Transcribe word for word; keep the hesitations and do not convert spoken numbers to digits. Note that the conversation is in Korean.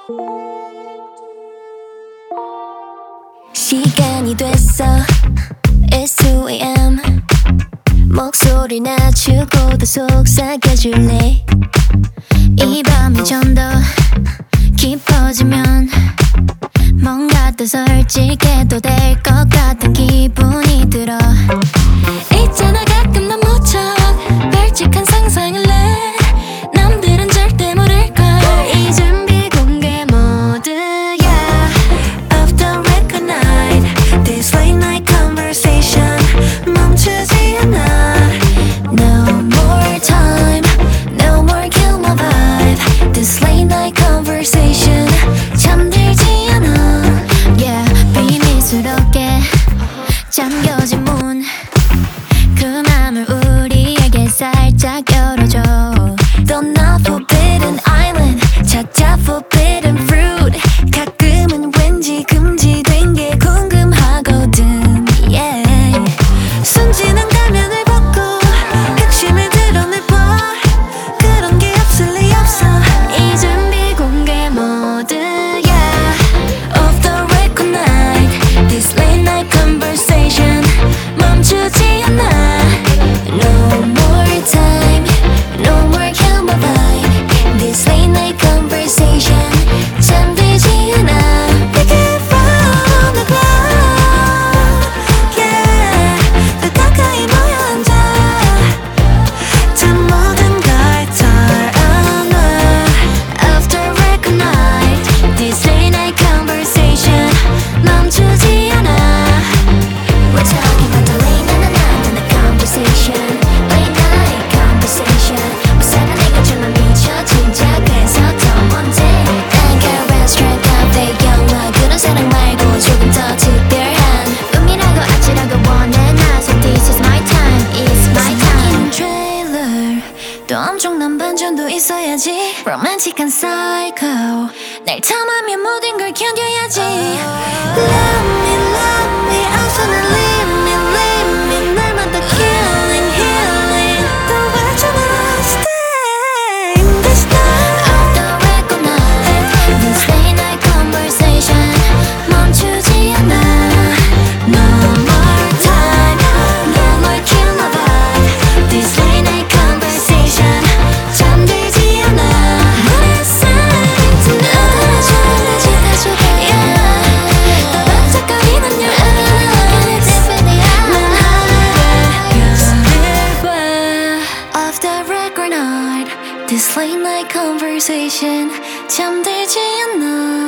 시간이 됐어 It's two a m 목소리 낮추고도 속삭여줄래 이 밤이 좀 더 깊어지면 뭔가 더 솔직해도 될 것 같은 기분이 들어 있잖아 가끔 난 무척 발칙한 상상을 해 남들은 절대 모를걸 이 준비 공개 모드야 Off the record night This late night conversation 멈추지 않아 No more time No more kill my vibe This late night conversation 잠들지 않아 Yeah 비밀스럽게 잠겨진 문 그 맘을 우리에게 살짝 열어줘 Don't not forbidden island 찾아 forbidden fruit 가끔은 왠지 금지된 게 궁금하거든 yeah. 순진한 가면을 벗고 핵심을 드러내봐 그런 게 없을 리 없어 이 준비 공개 모드야 Off the record night This late night conversation 멈추지 않아 No more time No more kill my vibe This late night conversation 잠들지 않아 Pick it from the ground Yeah 더 가까이 모여 앉아 다 모든 걸 털어놔 Off the record night This late night conversation 멈추지 않아 We're talking about the late night night night conversation Late night conversation 무사가 내가 주면 미쳐 진짜 그래서 더 먼저 I got restaurant cafe 영화 그런 사랑 말고 조금 더 특별한 음이라고 아치라고 원해 나 So this is my time It's my time trailer 또 엄청난 반전도 있어야지 로맨틱한 psycho 날 탐하면 모든 걸 견뎌야지 Love me love me outside leave me leave me 날마다 killing healing 또 와줘나 stay in this night Off the record night This late night conversation 멈추지 않아 No more time No more kill my vibe This late night conversation 잠들지 않아 What is it tonight 지켜줘 yeah 더 반짝거리는 your eyes 난 하늘을 별을 봐 Off the record night This late night conversation 잠들지 않아